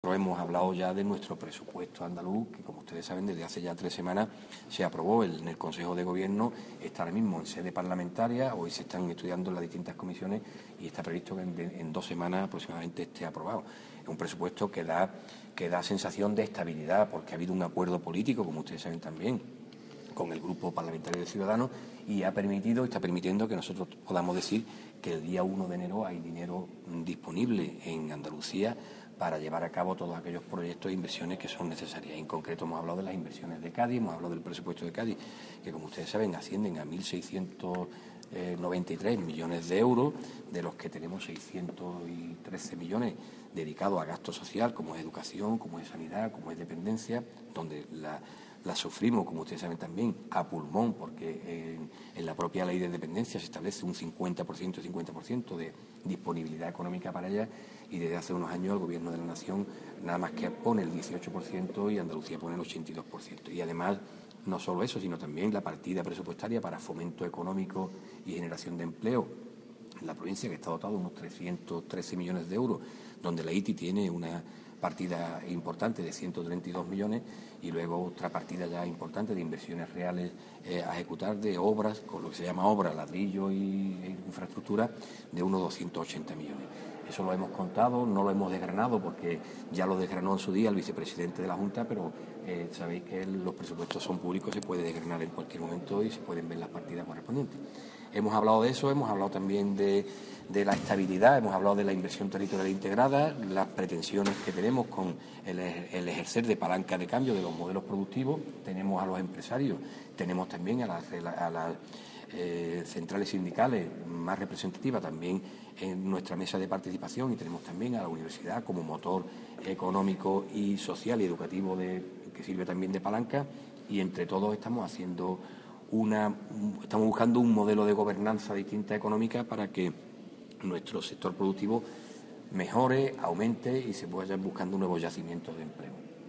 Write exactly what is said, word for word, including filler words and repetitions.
Hemos hablado ya de nuestro presupuesto andaluz, que como ustedes saben, desde hace ya tres semanas se aprobó en el Consejo de Gobierno, está ahora mismo en sede parlamentaria, hoy se están estudiando en las distintas comisiones y está previsto que en, en dos semanas aproximadamente esté aprobado. Es un presupuesto que da, que da sensación de estabilidad, porque ha habido un acuerdo político, como ustedes saben también, con el Grupo Parlamentario de Ciudadanos, y ha permitido, está permitiendo que nosotros podamos decir que el día uno de enero hay dinero disponible en Andalucía para llevar a cabo todos aquellos proyectos e inversiones que son necesarias. En concreto hemos hablado de las inversiones de Cádiz, hemos hablado del presupuesto de Cádiz, que como ustedes saben ascienden a mil seiscientos noventa y tres millones de euros, de los que tenemos seiscientos trece millones dedicados a gasto social, como es educación, como es sanidad, como es dependencia, donde la, la sufrimos, como ustedes saben también, a pulmón, porque en, en la propia ley de dependencia se establece un cincuenta por ciento y cincuenta por ciento de disponibilidad económica para ella, y desde hace unos años el Gobierno de la Nación nada más que pone el dieciocho por ciento y Andalucía pone el ochenta y dos por ciento. Y además, no solo eso, sino también la partida presupuestaria para fomento económico y generación de empleo en la provincia, que está dotado de unos trescientos trece millones de euros, donde la I T I tiene una partida importante de ciento treinta y dos millones y luego otra partida ya importante de inversiones reales eh, a ejecutar de obras, con lo que se llama obra, ladrillo y e infraestructura, de unos doscientos ochenta millones. Eso lo hemos contado, no lo hemos desgranado porque ya lo desgranó en su día el vicepresidente de la Junta, pero eh, sabéis que los presupuestos son públicos, se puede desgranar en cualquier momento y se pueden ver las partidas correspondientes. Hemos hablado de eso, hemos hablado también de, de la estabilidad, hemos hablado de la inversión territorial integrada, las pretensiones que tenemos con el, el ejercer de palanca de cambio de los modelos productivos, tenemos a los empresarios, tenemos también a las, a las eh, centrales sindicales más representativas también en nuestra mesa de participación, y tenemos también a la universidad como motor económico y social y educativo de, que sirve también de palanca, y entre todos estamos haciendo una, estamos buscando un modelo de gobernanza distinta económica para que nuestro sector productivo mejore, aumente y se vayan buscando nuevos yacimientos de empleo.